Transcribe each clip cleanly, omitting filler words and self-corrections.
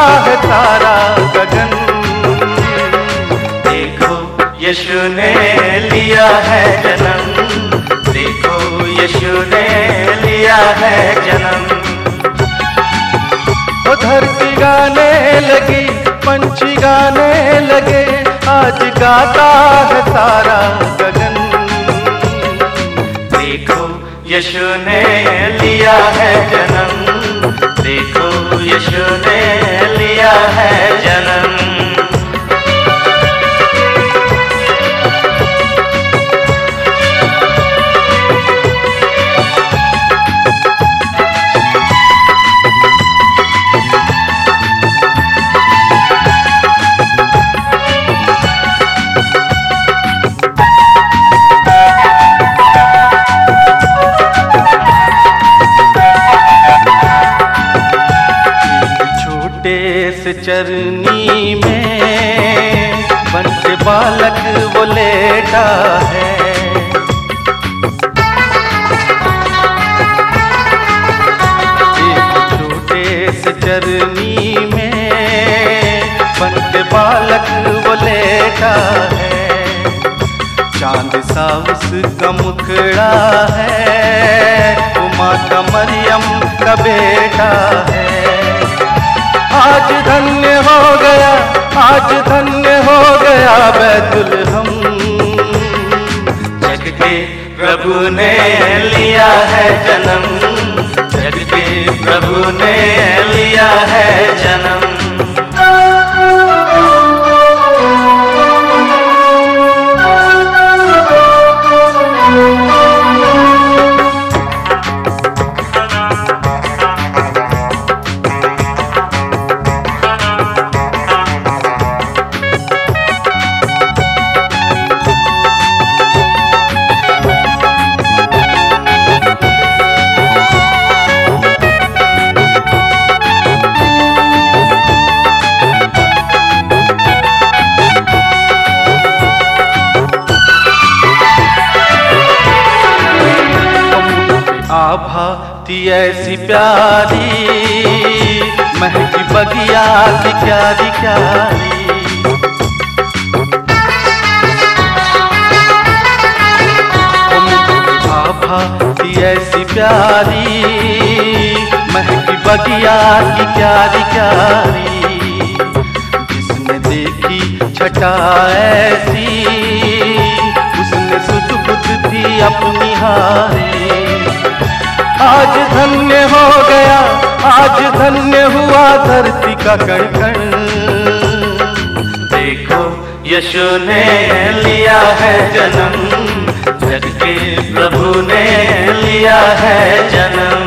है सारा गगन। देखो यीशु ने लिया है जन्म, देखो यीशु ने लिया है जन्म। वो धरती गाने लगी, पंछी गाने लगे, आज गाता है सारा गगन। देखो यीशु ने लिया है जन्म, देखो यीशु ने लिया है जन्म। से चरनी में बंटे बालक वो लेटा है। एक छोटे से चरनी में बंटे बालक वो लेटा है। चांद सा उसका मुखड़ा है, वो माता मरियम का बेटा है। आज धन्य हो गया, आज धन्य हो गया बैतुलहम। जग के प्रभु ने लिया है जन्म, जग के प्रभु ने लिया है जन्म। आभा थी ऐसी प्यारी, महकी बगिया की क्यारी क्यारी। आभा थी ऐसी प्यारी, महकी बगिया की क्यारी क्यारी। जिसने देखी छटा ऐसी, उसने सुध बुध थी अपनी हारी। आज धन्य हो गया, आज धन्य हुआ धरती का कण कण। देखो यीशु ने लिया है जन्म, जग के प्रभु ने लिया है जन्म।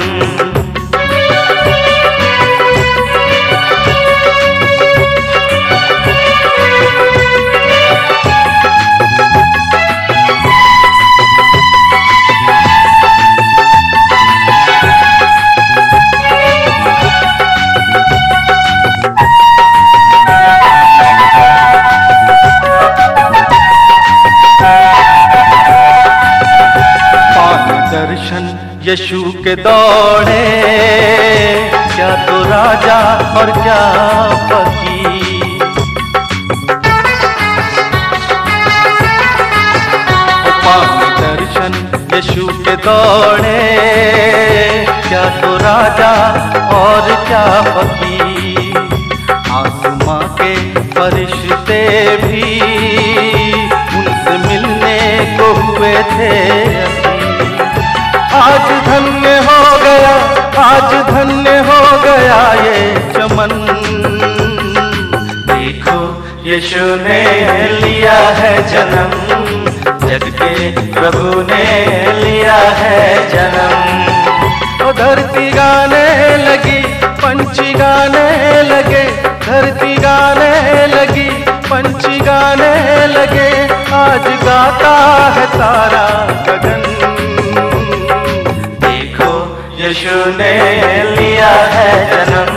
दर्शन यीशु के दौड़े, क्या तो राजा और क्या फकीर। पावन दर्शन यीशु के दौड़े, क्या तो राजा और क्या फकीर। आसमां के फरिश्ते भी उनसे मिलने को हुए थे। आज धन्य हो गया, आज धन्य हो गया ये चमन। देखो यीशु ने लिया है जन्म, जग के प्रभु ने लिया है जन्म। तो धरती गाने लगी, पंछी गाने लगे, धरती गाने लगी, पंछी गाने लगे, आज गाता है सारा गगन। यीशु ने लिया है जन्म,